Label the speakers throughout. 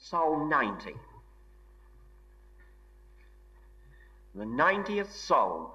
Speaker 1: Psalm 90. The 90th Psalm.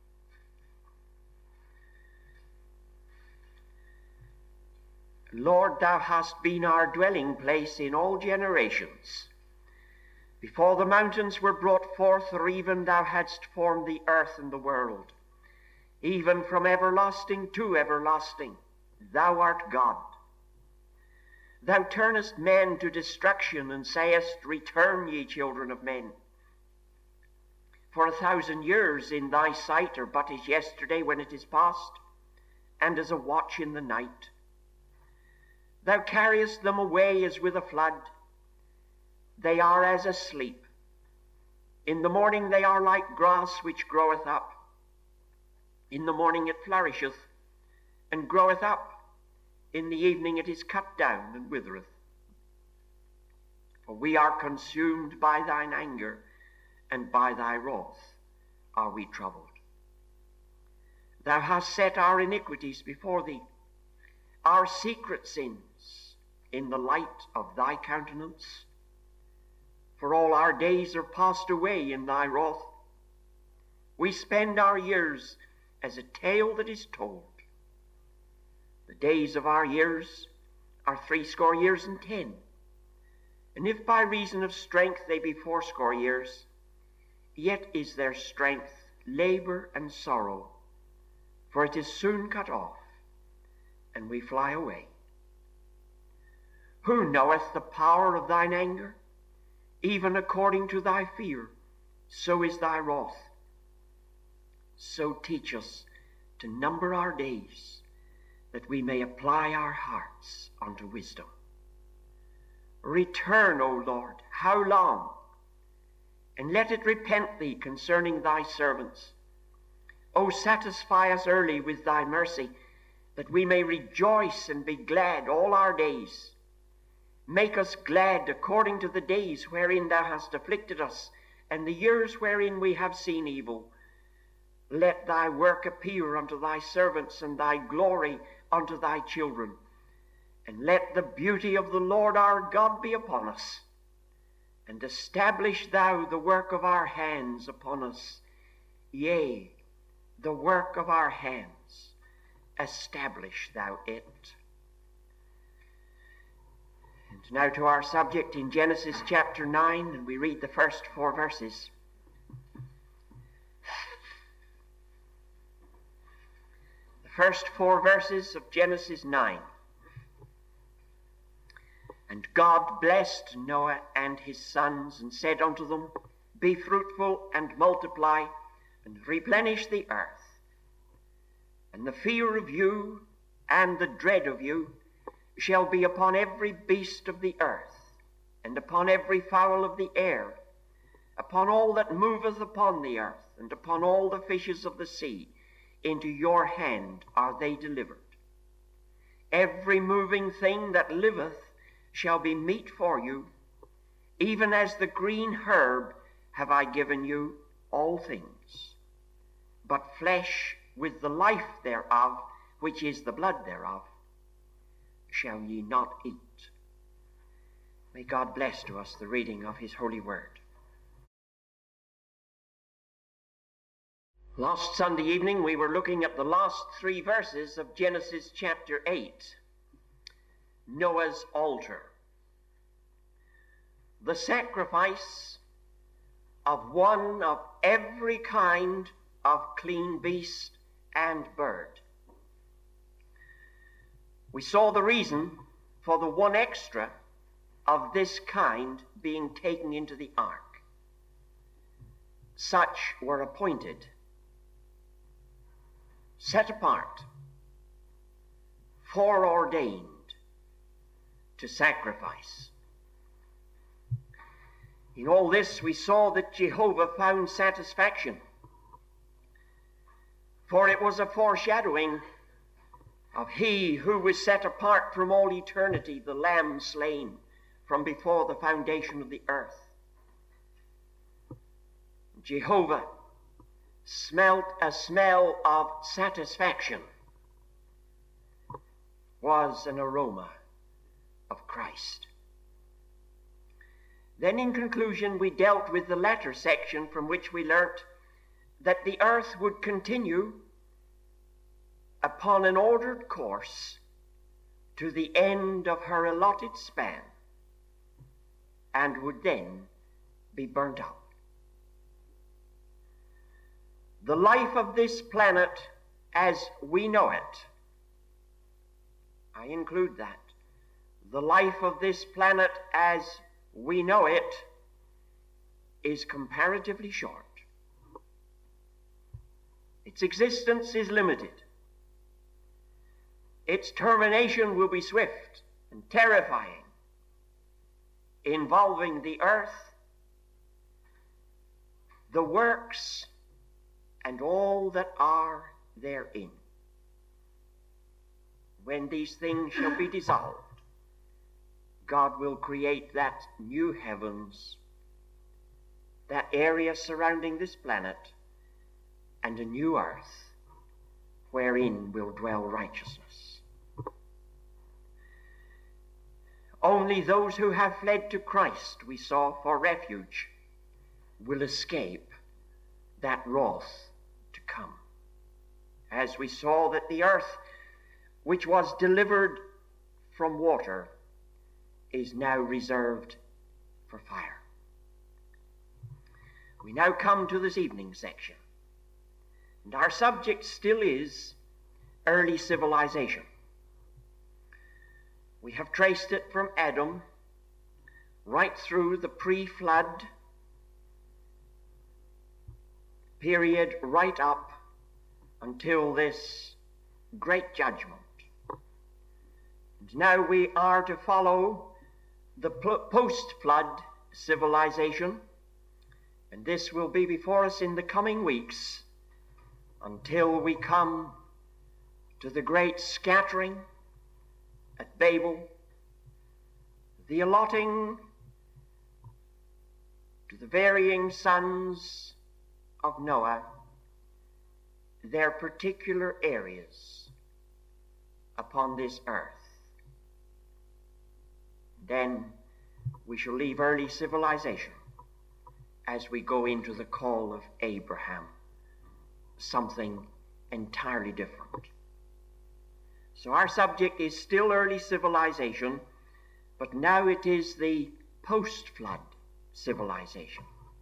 Speaker 1: Lord, thou hast been our dwelling place in all generations. Before the mountains were brought forth, or even thou hadst formed the earth and the world. Even from everlasting to everlasting, thou art God. Thou turnest men to destruction, and sayest, Return, ye children of men. For 1,000 years in thy sight are but as yesterday when it is past, and as a watch in the night. Thou carriest them away as with a flood. They are as asleep. In the morning they are like grass which groweth up. In the morning it flourisheth, and groweth up. In the evening it is cut down, and withereth. For we are consumed by thine anger, and by thy wrath are we troubled. Thou hast set our iniquities before thee, our secret sins in the light of thy countenance. For all our days are passed away in thy wrath. We spend our years as a tale that is told. The days of our years are 60 years and 10. And if by reason of strength they be 80 years, yet is their strength labor and sorrow, for it is soon cut off, and we fly away. Who knoweth the power of thine anger? Even according to thy fear, so is thy wrath. So teach us to number our days, that we may apply our hearts unto wisdom. Return, O Lord, how long? And let it repent thee concerning thy servants. O satisfy us early with thy mercy, that we may rejoice and be glad all our days. Make us glad according to the days wherein thou hast afflicted us, and the years wherein we have seen evil. Let thy work appear unto thy servants, and thy glory unto thy children. And let the beauty of the Lord our God be upon us. And establish thou the work of our hands upon us. Yea, the work of our hands, establish thou it. And now to our subject in Genesis chapter 9, and we read the first 4 verses. The first 4 verses of Genesis 9. And God blessed Noah and his sons, and said unto them, Be fruitful, and multiply, and replenish the earth. And the fear of you, and the dread of you, shall be upon every beast of the earth, and upon every fowl of the air, upon all that moveth upon the earth, and upon all the fishes of the sea. Into your hand are they delivered. Every moving thing that liveth shall be meat for you, even as the green herb have I given you all things. But flesh with the life thereof, which is the blood thereof, shall ye not eat. May God bless to us the reading of his holy word. Last Sunday evening we were looking at the last 3 verses of Genesis chapter 8, Noah's altar. The sacrifice of one of every kind of clean beast and bird. We saw the reason for the 1 extra of this kind being taken into the ark. Such were appointed, set apart, foreordained to sacrifice. In all this we saw that Jehovah found satisfaction, for it was a foreshadowing of he who was set apart from all eternity, the Lamb slain from before the foundation of the earth. Jehovah smelt a smell of satisfaction, was an aroma of Christ. Then in conclusion, we dealt with the latter section from which we learnt that the earth would continue upon an ordered course to the end of her allotted span and would then be burnt out. The life of this planet as we know it, I include that, the life of this planet as we know it is comparatively short. Its existence is limited. Its termination will be swift and terrifying, involving the earth, the works, and all that are therein. When these things shall be dissolved, God will create that new heavens, that area surrounding this planet, and a new earth wherein will dwell righteousness. Only those who have fled to Christ, we saw, for refuge, will escape that wrath to come. As we saw that the earth, which was delivered from water, is now reserved for fire. We now come to this evening section, and our subject still is early civilization. We have traced it from Adam right through the pre-flood period, right up until this great judgment. And now we are to follow the post-flood civilization, and this will be before us in the coming weeks until we come to the great scattering at Babel, the allotting to the varying sons of Noah their particular areas upon this earth. Then we shall leave early civilization as we go into the call of Abraham, something entirely different. So our subject is still early civilization, but now it is the post-flood civilization.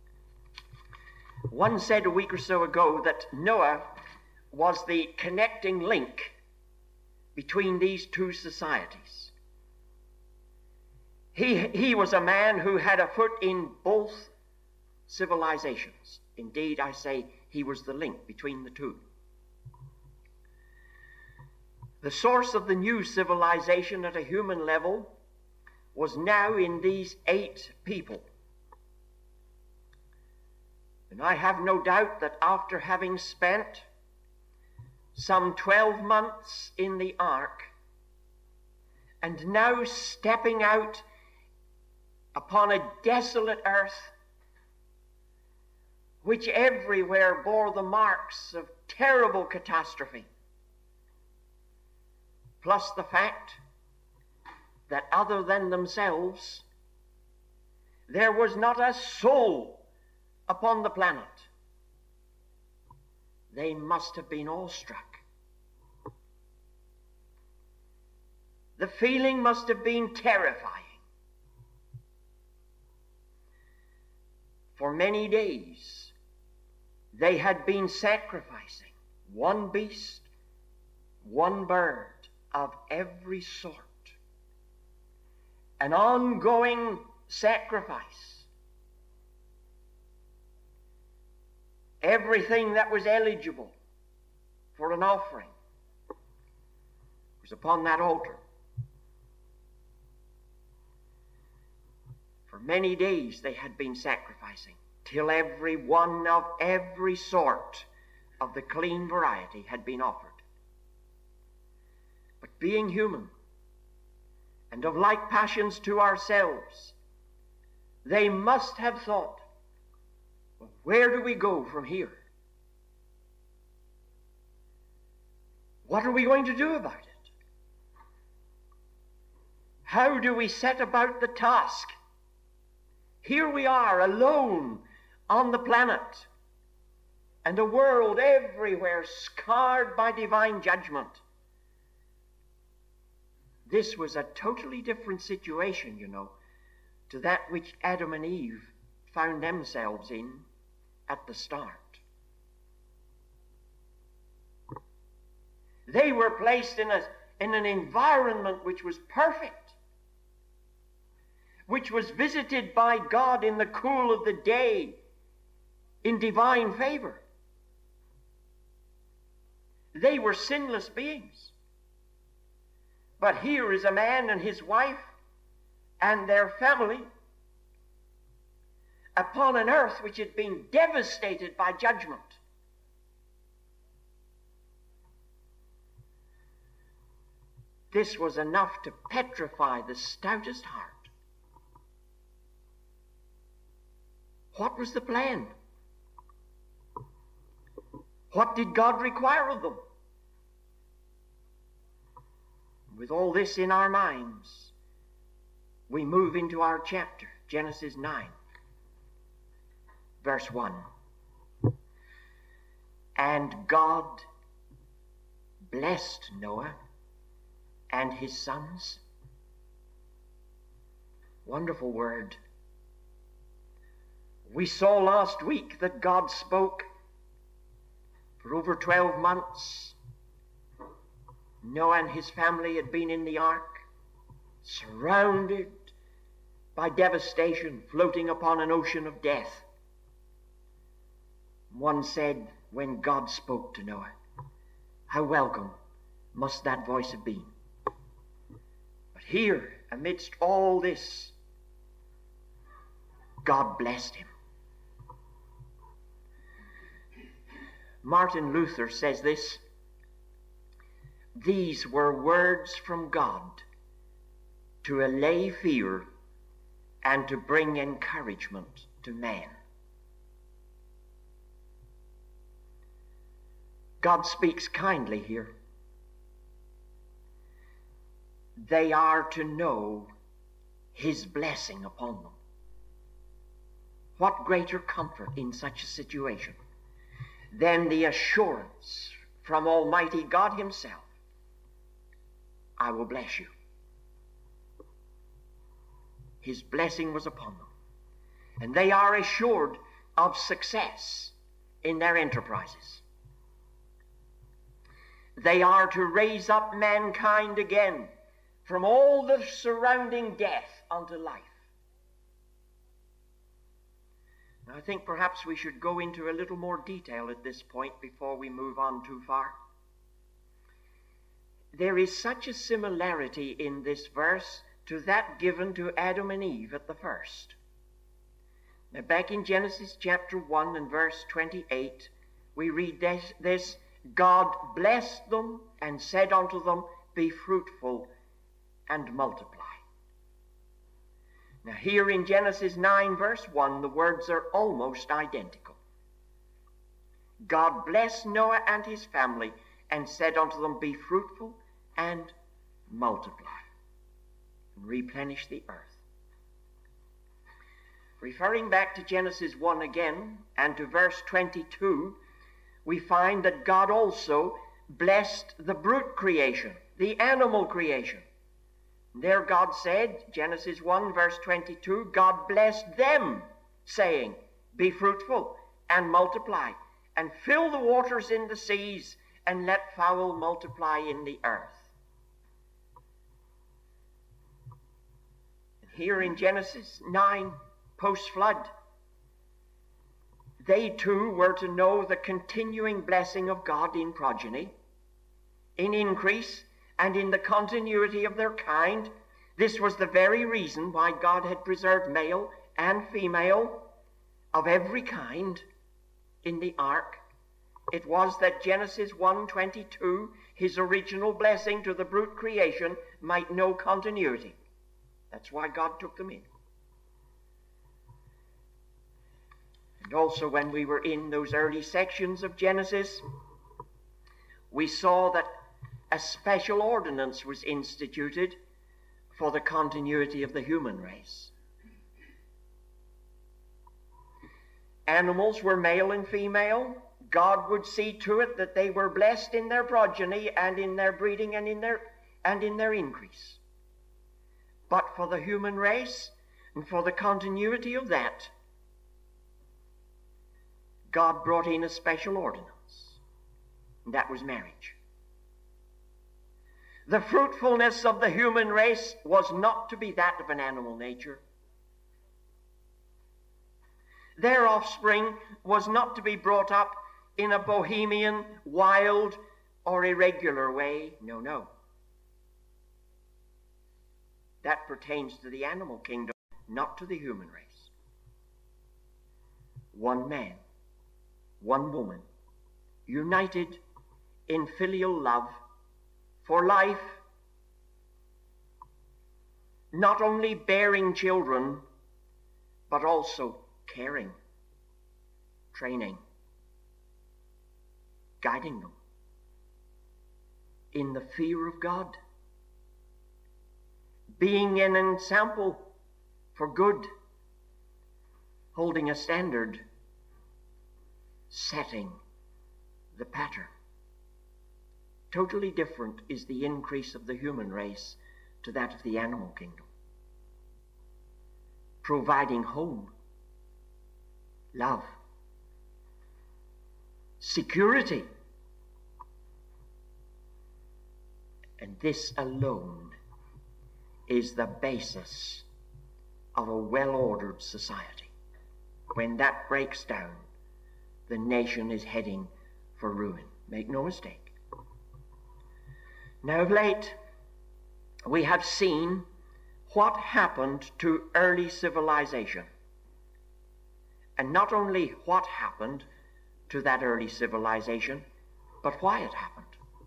Speaker 1: One said a week or so ago that Noah was the connecting link between these two societies. He was a man who had a foot in both civilizations. Indeed, I say he was the link between the two. The source of the new civilization at a human level was now in these 8 people. And I have no doubt that after having spent some 12 months in the ark, and now stepping out upon a desolate earth, which everywhere bore the marks of terrible catastrophe, plus the fact that other than themselves, there was not a soul upon the planet, they must have been awestruck. The feeling must have been terrifying. For many days, they had been sacrificing one beast, one bird of every sort. An ongoing sacrifice. Everything that was eligible for an offering was upon that altar. For many days they had been sacrificing, till every one of every sort of the clean variety had been offered. But being human, and of like passions to ourselves, they must have thought, well, where do we go from here? What are we going to do about it? How do we set about the task Here we are alone on the planet, and a world everywhere scarred by divine judgment. This was a totally different situation, to that which Adam and Eve found themselves in at the start. They were placed in an environment which was perfect, which was visited by God in the cool of the day in divine favor. They were sinless beings. But here is a man and his wife and their family upon an earth which had been devastated by judgment. This was enough to petrify the stoutest heart. What was the plan? What did God require of them? With all this in our minds, we move into our chapter, Genesis 9, verse 1. And God blessed Noah and his sons. Wonderful word. We saw last week that God spoke for over 12 months. Noah and his family had been in the ark, surrounded by devastation, floating upon an ocean of death. One said, when God spoke to Noah, how welcome must that voice have been. But here, amidst all this, God blessed him. Martin Luther says this: these were words from God to allay fear and to bring encouragement to man. God speaks kindly here. They are to know his blessing upon them. What greater comfort in such a situation than the assurance from Almighty God himself, I will bless you. His blessing was upon them, and they are assured of success in their enterprises. They are to raise up mankind again from all the surrounding death unto life. Now, I think perhaps we should go into a little more detail at this point before we move on too far. There is such a similarity in this verse to that given to Adam and Eve at the first. Now, back in Genesis chapter 1 and verse 28, we read this: God blessed them and said unto them, be fruitful and multiply. Now here in Genesis 9 verse 1, the words are almost identical. God blessed Noah and his family and said unto them, be fruitful and multiply, and replenish the earth. Referring back to Genesis 1 again and to verse 22, we find that God also blessed the brute creation, the animal creation. There God said, Genesis 1 verse 22, God blessed them, saying, be fruitful and multiply, and fill the waters in the seas, and let fowl multiply in the earth. And here in Genesis 9, post-flood, they too were to know the continuing blessing of God in progeny, in increase, and in the continuity of their kind. This was the very reason why God had preserved male and female of every kind in the ark. It was that Genesis 1:22, his original blessing to the brute creation, might know continuity. That's why God took them in. And also when we were in those early sections of Genesis, we saw that a special ordinance was instituted for the continuity of the human race. animals were male and female, God would see to it that they were blessed in their progeny and in their breeding and in their increase. But for the human race and for the continuity of that, God brought in a special ordinance, and that was marriage. The fruitfulness of the human race was not to be that of an animal nature. Their offspring was not to be brought up in a bohemian, wild, or irregular way. No, no. That pertains to the animal kingdom, not to the human race. One man, one woman, united in filial love for life, not only bearing children, but also caring, training, guiding them in the fear of God, being an example for good, holding a standard, setting the pattern. Totally different is the increase of the human race to that of the animal kingdom. Providing home, love, security. And this alone is the basis of a well-ordered society. When that breaks down, the nation is heading for ruin. Make no mistake. Now of late, we have seen what happened to early civilization. And not only what happened to that early civilization, but why it happened.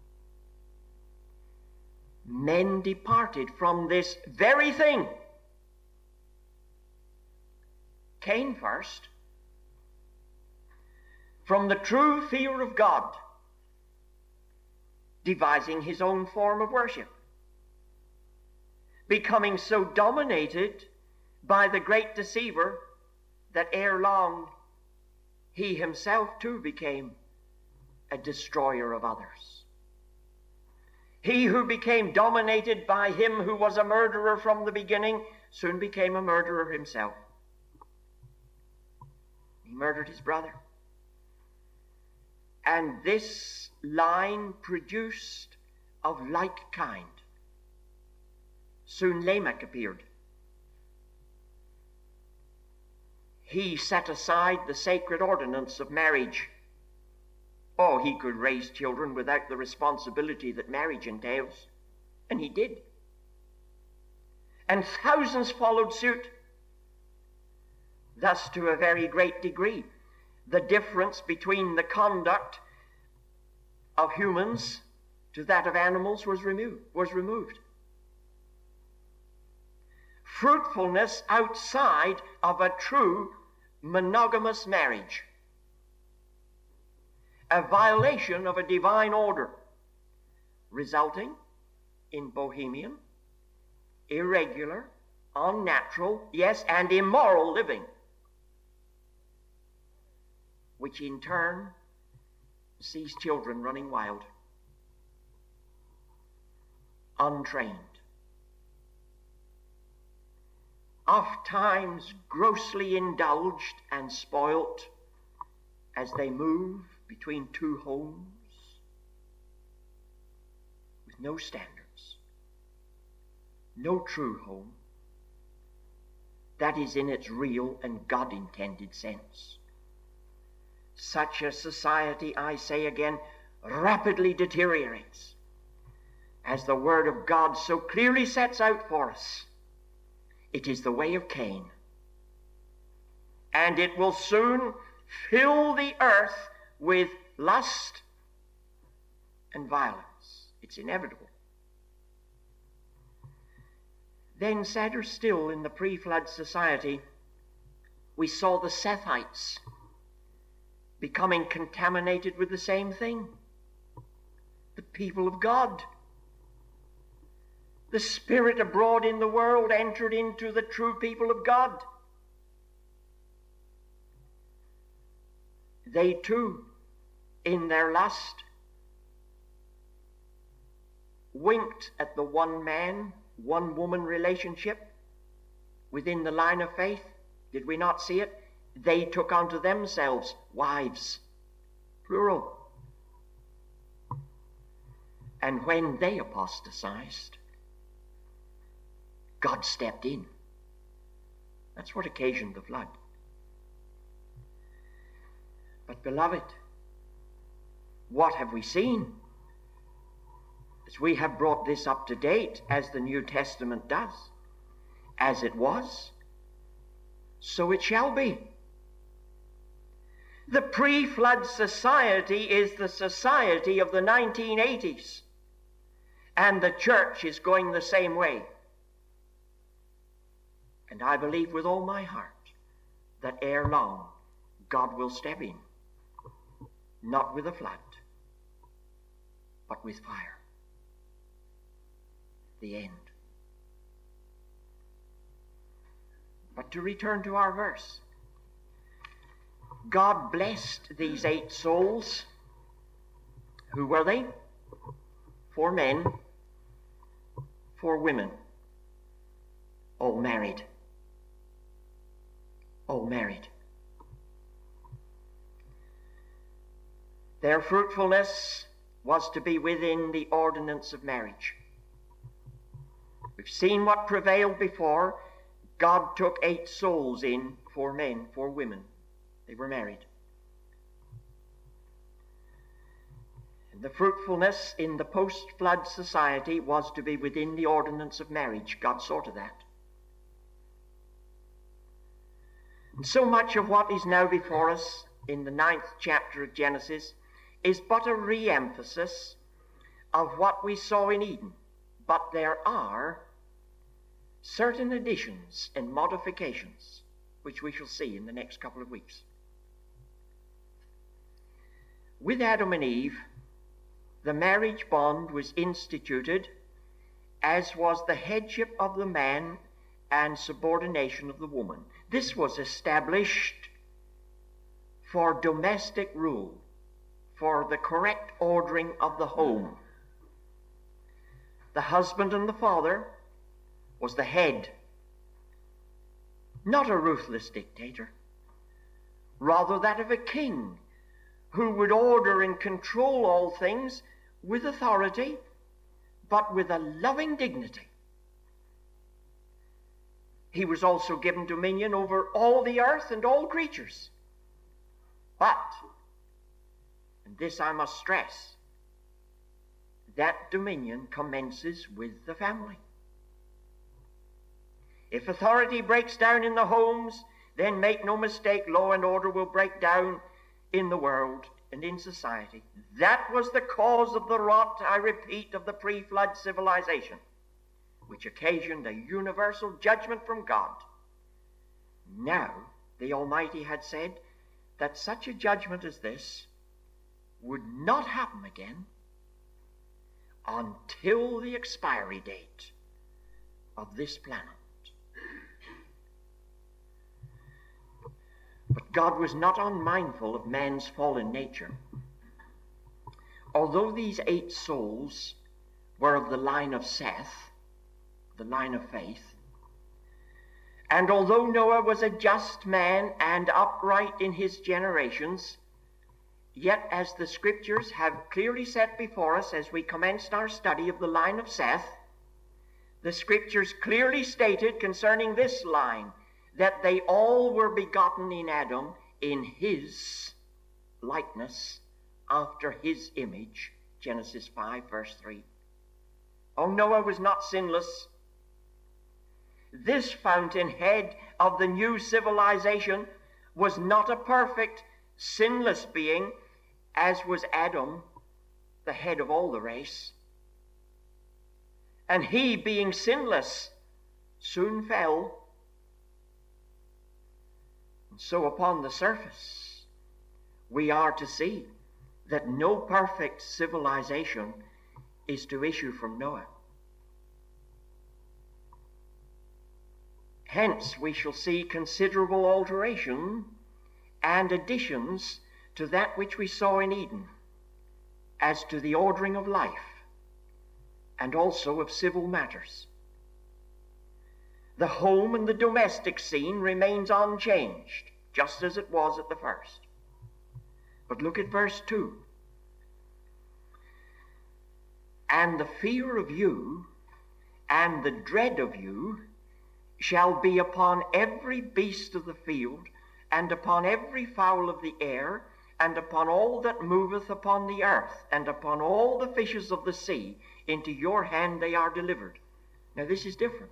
Speaker 1: Men departed from this very thing. Cain first, from the true fear of God, devising his own form of worship, becoming so dominated by the great deceiver that ere long he himself too became a destroyer of others. He who became dominated by him who was a murderer from the beginning soon became a murderer himself. He murdered his brother. And this line produced of like kind. Soon Lamech appeared. He set aside the sacred ordinance of marriage. Oh, he could raise children without the responsibility that marriage entails. And he did. And thousands followed suit. Thus, to a very great degree, the difference between the conduct of humans to that of animals was removed. Fruitfulness outside of a true monogamous marriage, a violation of a divine order, resulting in bohemian, irregular, unnatural, yes, and immoral living, which in turn sees children running wild, untrained, oft times grossly indulged and spoilt as they move between two homes with no standards, no true home that is in its real and God-intended sense. Such a society, I say again, rapidly deteriorates, as the Word of God so clearly sets out for us. It is the way of Cain, and it will soon fill the earth with lust and violence. It's inevitable. Then, sadder still, in the pre-flood society, we saw the Sethites becoming contaminated with the same thing. The people of God. The Spirit abroad in the world entered into the true people of God. they too, in their lust, winked at the one man, one woman relationship within the line of faith. Did we not see it? They took unto themselves wives, plural. And when they apostatized, God stepped in. That's what occasioned the flood. But beloved, what have we seen? As we have brought this up to date, as the New Testament does, as it was, so it shall be. The pre-flood society is the society of the 1980s, and the church is going the same way. And I believe with all my heart that ere long God will step in, not with a flood, but with fire. The end. But to return to our verse, God blessed these 8 souls. Who were they? 4 men, 4 women, all married. All married. Their fruitfulness was to be within the ordinance of marriage. We've seen what prevailed before. God took 8 souls in, 4 men, 4 women. They were married. And the fruitfulness in the post-flood society was to be within the ordinance of marriage. God saw to that. And so much of what is now before us in the 9th chapter of Genesis is but a re-emphasis of what we saw in Eden. But there are certain additions and modifications which we shall see in the next couple of weeks. With Adam and Eve, the marriage bond was instituted, as was the headship of the man and subordination of the woman. This was established for domestic rule, for the correct ordering of the home. The husband and the father was the head, not a ruthless dictator, rather that of a king who would order and control all things with authority, but with a loving dignity. He was also given dominion over all the earth and all creatures. But, and this I must stress, that dominion commences with the family. If authority breaks down in the homes, then make no mistake, law and order will break down in the world and in society. That was the cause of the rot, I repeat, of the pre-flood civilization, which occasioned a universal judgment from God. Now, the Almighty had said that such a judgment as this would not happen again until the expiry date of this planet. But God was not unmindful of man's fallen nature. Although these 8 souls were of the line of Seth, the line of faith, and although Noah was a just man and upright in his generations, yet as the Scriptures have clearly set before us as we commenced our study of the line of Seth, the Scriptures clearly stated concerning this line that they all were begotten in Adam in his likeness, after his image, Genesis 5, verse 3. Oh, Noah was not sinless. This fountainhead of the new civilization was not a perfect, sinless being, as was Adam, the head of all the race. And he, being sinless, soon fell. So upon the surface, we are to see that no perfect civilization is to issue from Noah. Hence, we shall see considerable alteration and additions to that which we saw in Eden as to the ordering of life and also of civil matters. The home and the domestic scene remains unchanged, just as it was at the first. But look at verse 2. And the fear of you and the dread of you shall be upon every beast of the field, and upon every fowl of the air, and upon all that moveth upon the earth, and upon all the fishes of the sea. Into your hand they are delivered. Now this is different.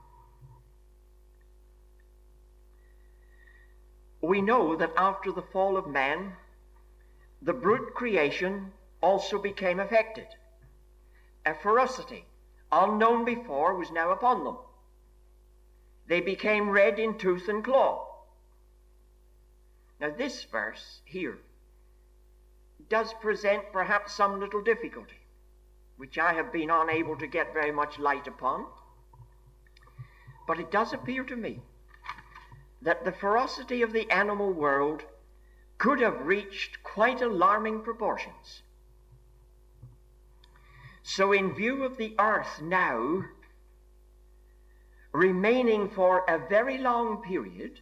Speaker 1: We know that after the fall of man, the brute creation also became affected. A ferocity unknown before was now upon them. They became red in tooth and claw. Now this verse here does present perhaps some little difficulty, which I have been unable to get very much light upon. But it does appear to me that the ferocity of the animal world could have reached quite alarming proportions. So in view of the earth now remaining for a very long period,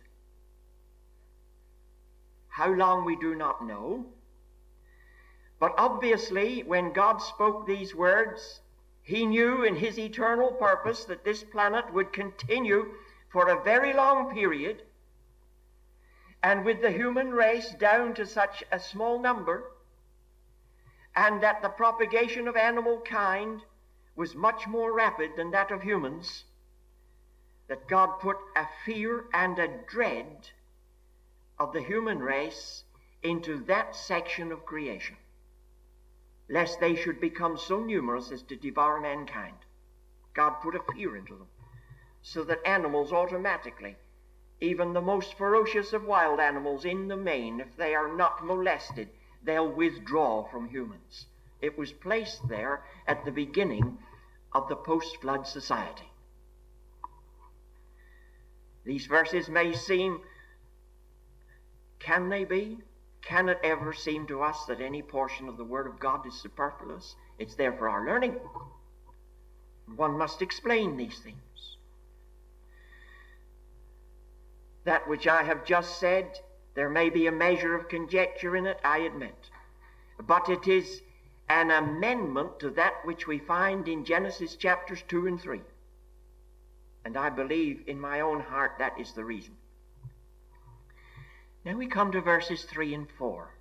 Speaker 1: how long we do not know, but obviously when God spoke these words, he knew in his eternal purpose that this planet would continue for a very long period, and with the human race down to such a small number, and that the propagation of animal kind was much more rapid than that of humans, that God put a fear and a dread of the human race into that section of creation, lest they should become so numerous as to devour mankind. God put a fear into them, so that animals automatically, even the most ferocious of wild animals in the main, if they are not molested, they'll withdraw from humans. It was placed there at the beginning of the post-flood society. These verses may seem, can they be? Can it ever seem to us that any portion of the Word of God is superfluous? It's there for our learning. One must explain these things. That which I have just said, there may be a measure of conjecture in it, I admit. But it is an amendment to that which we find in Genesis chapters 2 and 3. And I believe in my own heart that is the reason. Now we come to verses 3 and 4.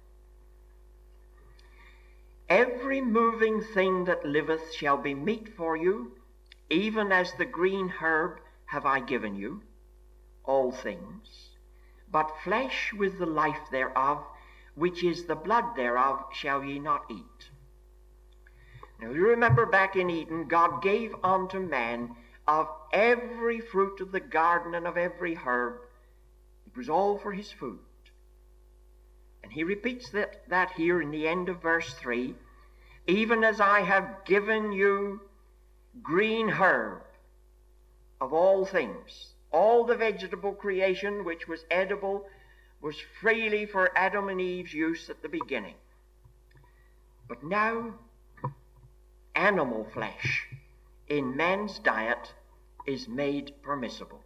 Speaker 1: Every moving thing that liveth shall be meat for you, even as the green herb have I given you, all things. But flesh with the life thereof, which is the blood thereof, shall ye not eat. Now you remember back in Eden, God gave unto man of every fruit of the garden and of every herb. It was all for his food. And he repeats that here in the end of verse 3, even as I have given you green herb of all things. All the vegetable creation which was edible was freely for Adam and Eve's use at the beginning. But now, animal flesh in man's diet is made permissible.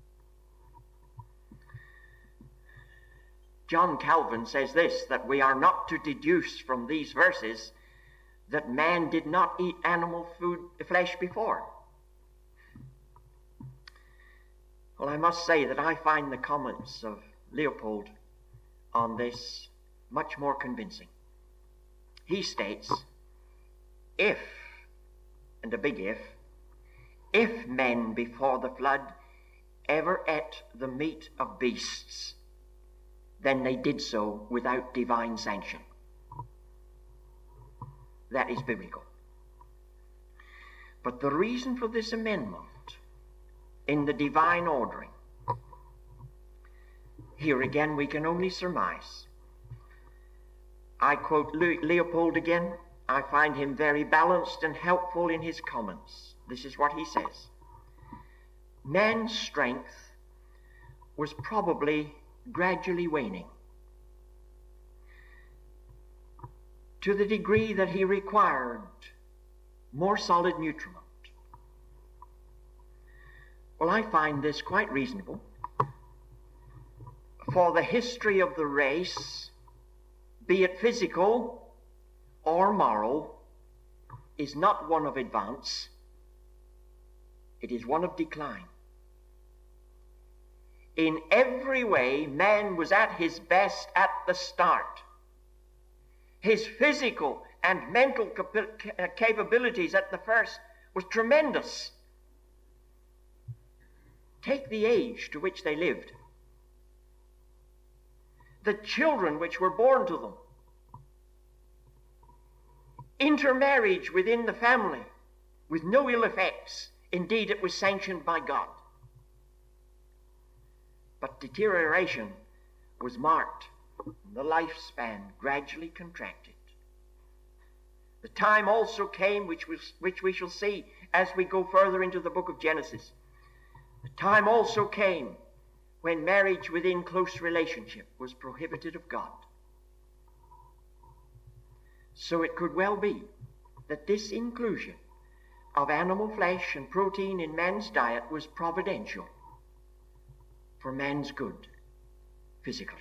Speaker 1: John Calvin says this, that we are not to deduce from these verses that man did not eat animal flesh before. Well, I must say that I find the comments of Leopold on this much more convincing. He states, if, and a big if men before the flood ever ate the meat of beasts, then they did so without divine sanction. That is biblical. But the reason for this amendment in the divine ordering, here again we can only surmise. I quote Leopold again. I find him very balanced and helpful in his comments. This is what he says. Man's strength was probably gradually waning. to the degree that he required more solid nutriment. Well, I find this quite reasonable, for the history of the race, be it physical or moral, is not one of advance, it is one of decline. In every way, man was at his best at the start. His physical and mental capabilities at the first was tremendous. Take the age to which they lived, the children which were born to them, intermarriage within the family with no ill effects. Indeed, it was sanctioned by God. But deterioration was marked, and the lifespan gradually contracted. The time also came, which we shall see as we go further into the book of Genesis. The time also came when marriage within close relationship was prohibited of God. So it could well be that this inclusion of animal flesh and protein in man's diet was providential for man's good physically.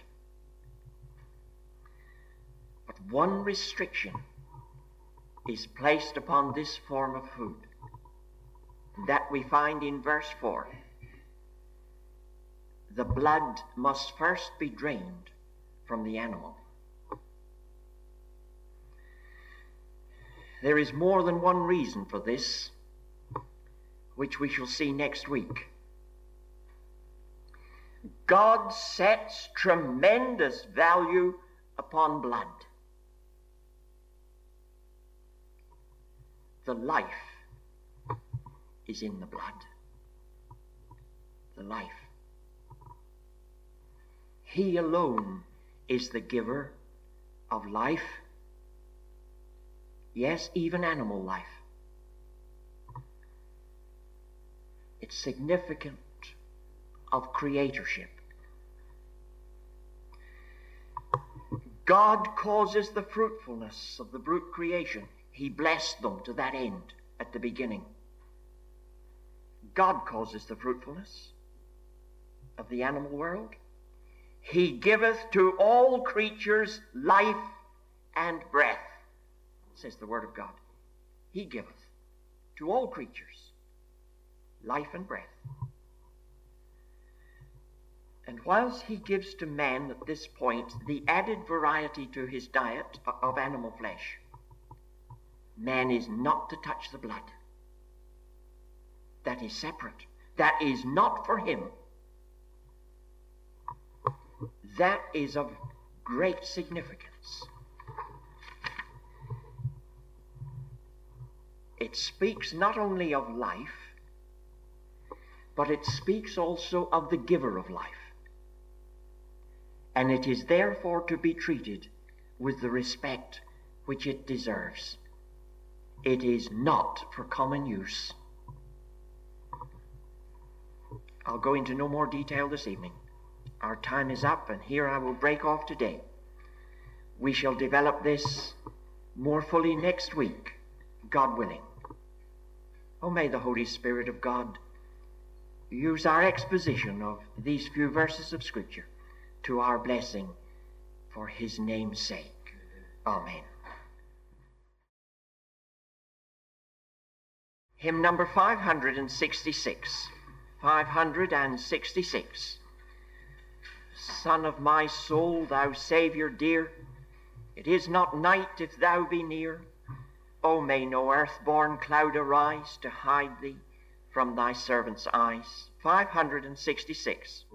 Speaker 1: But one restriction is placed upon this form of food, that we find in verse 4. The blood must first be drained from the animal. There is more than one reason for this, which we shall see next week. God sets tremendous value upon blood. The life is in the blood. The life. He alone is the giver of life. Yes, even animal life. It's significant of creatorship. God causes the fruitfulness of the brute creation. He blessed them to that end at the beginning. God causes the fruitfulness of the animal world. He giveth to all creatures life and breath, says the Word of God. He giveth to all creatures life and breath. And whilst he gives to man at this point the added variety to his diet of animal flesh, man is not to touch the blood. That is separate. That is not for him. That is of great significance. It speaks not only of life, but it speaks also of the giver of life. And it is therefore to be treated with the respect which it deserves. It is not for common use. I'll go into no more detail this evening. Our time is up, and here I will break off today. We shall develop this more fully next week, God willing. Oh, may the Holy Spirit of God use our exposition of these few verses of Scripture to our blessing for his name's sake. Amen. Hymn number 566. 566. Son of my soul, thou Saviour dear, it is not night if thou be near. O may no earth-born cloud arise to hide thee from thy servant's eyes. 566.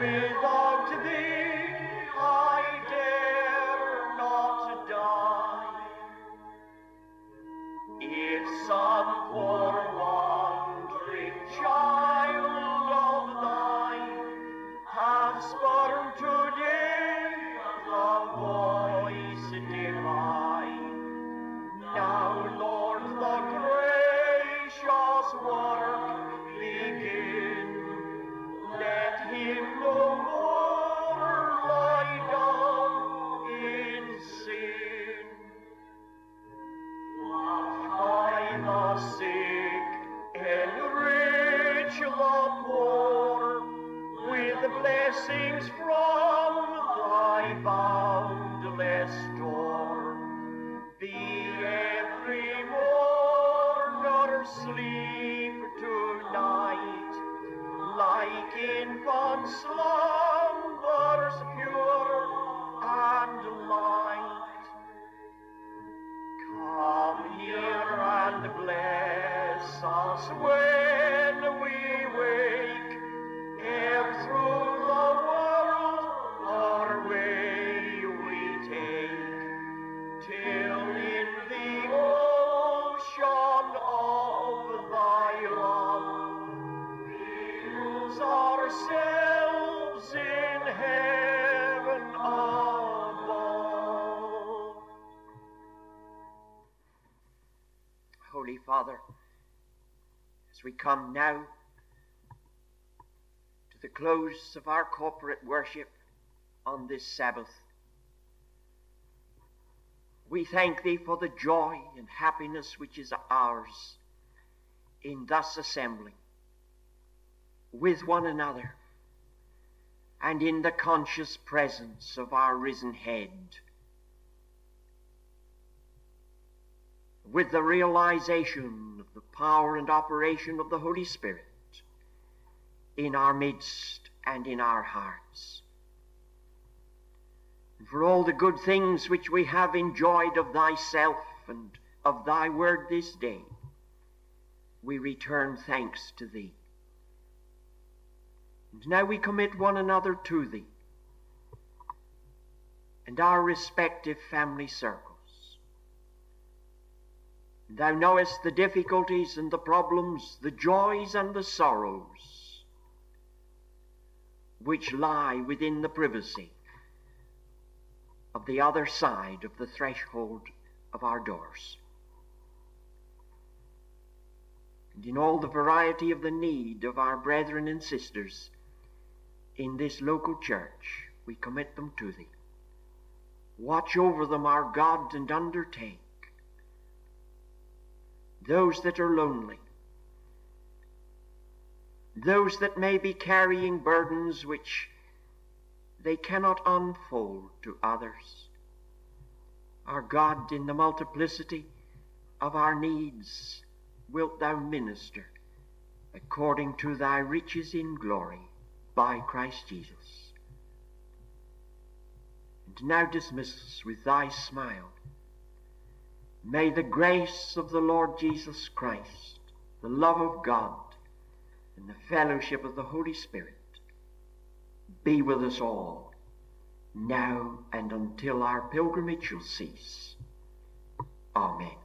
Speaker 1: Without thee I dare not die. If some poor wandering child of thine has spurned today the voice divine, now, Lord, the gracious work begin. Let him no more lie down in sin. By the sick, enrich the poor with blessings from thy boundless store. Be every mourner sleep tonight, like infant slumbers pure and light. Come here and bless us when we wake, ere through the world our way we take, till in the ocean of thy love we lose ourselves in heaven above. Holy Father, as we come now to the close of our corporate worship on this Sabbath, we thank thee for the joy and happiness which is ours in thus assembling with one another and in the conscious presence of our risen head, with the realization of the power and operation of the Holy Spirit in our midst and in our hearts. And for all the good things which we have enjoyed of thyself and of thy word this day, we return thanks to thee. And now we commit one another to thee and our respective family circles. Thou knowest the difficulties and the problems, the joys and the sorrows which lie within the privacy of the other side of the threshold of our doors. And in all the variety of the need of our brethren and sisters in this local church, we commit them to thee. Watch over them, our God, and undertake. Those that are lonely, those that may be carrying burdens which they cannot unfold to others. Our God, in the multiplicity of our needs, wilt thou minister according to thy riches in glory by Christ Jesus. And now dismiss us with thy smile. May the grace of the Lord Jesus Christ, the love of God, and the fellowship of the Holy Spirit be with us all, now and until our pilgrimage shall cease. Amen.